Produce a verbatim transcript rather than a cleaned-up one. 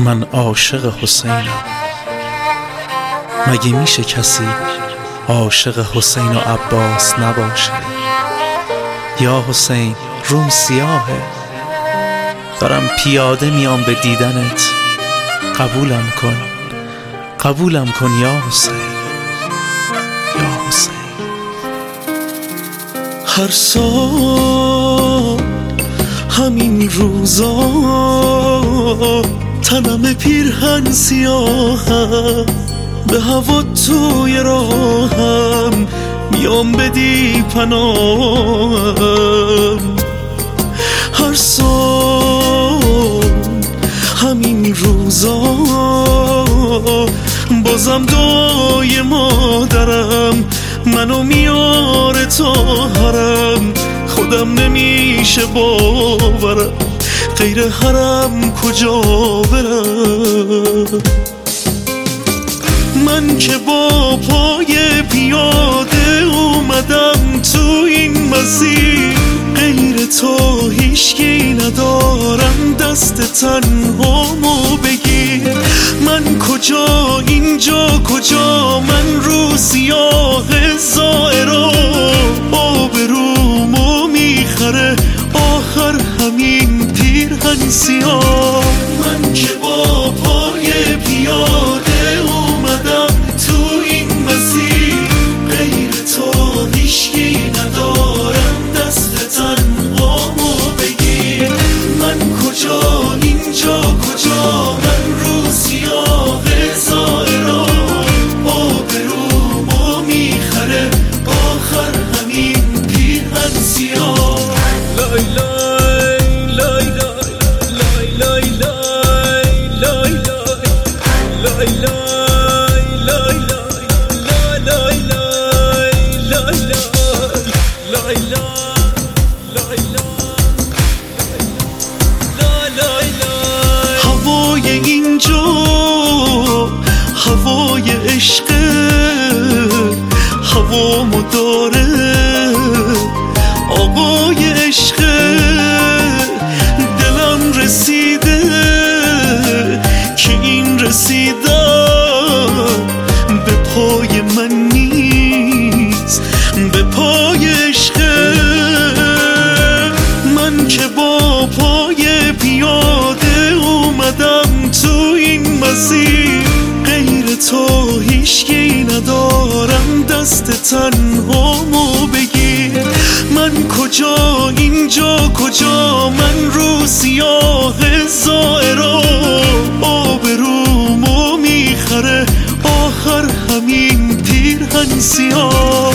من عاشق حسینم. مگه میشه کسی عاشق حسین و عباس نباشه؟ یا حسین روم سیاهه، دارم پیاده میام به دیدنت، قبولم کن قبولم کن یا حسین، یا حسین. هر سال همین روزا تنم پیرهن سیاهم، به هوا توی راهم میام بدی پناهم. هر سال همین روزا بازم دعای مادرم منو میاره تا حرم، خودم نمیشه باورم غیر حرم کجا برم. من که با پای پیاده اومدم تو این مسیر، غیر تو هیچکی ندارم دست تنهامو بگیر. من کجا اینجا کجا، من رو سیاه زائرا، آبرومو میخره آخر همین پیرهن سیاه. من که با پای پیاده اومدم تو این مسیر، غیر تو هیچکی ندارم دست تنهامو بگیر. من کجا اینجا کجا، من رو سیاه زائرا، آبرومو میخره آخر همین پیرهن سیاه. لای لای لای لای لای لای لای لای هوای اینجا هوای عشقه، هوامو داره آقای عشقه. دلم رسیده که این رسیدم به پای من نیست، به پای عشقه. من که با پای پیاده اومدم تو این مسیر، غیر تو هیچکی ندارم دست تنهامو بگیر. من کجا اینجا کجا، من رو سیاه زائرا، آبرومو میخره آخر همین پیرهن سیاه.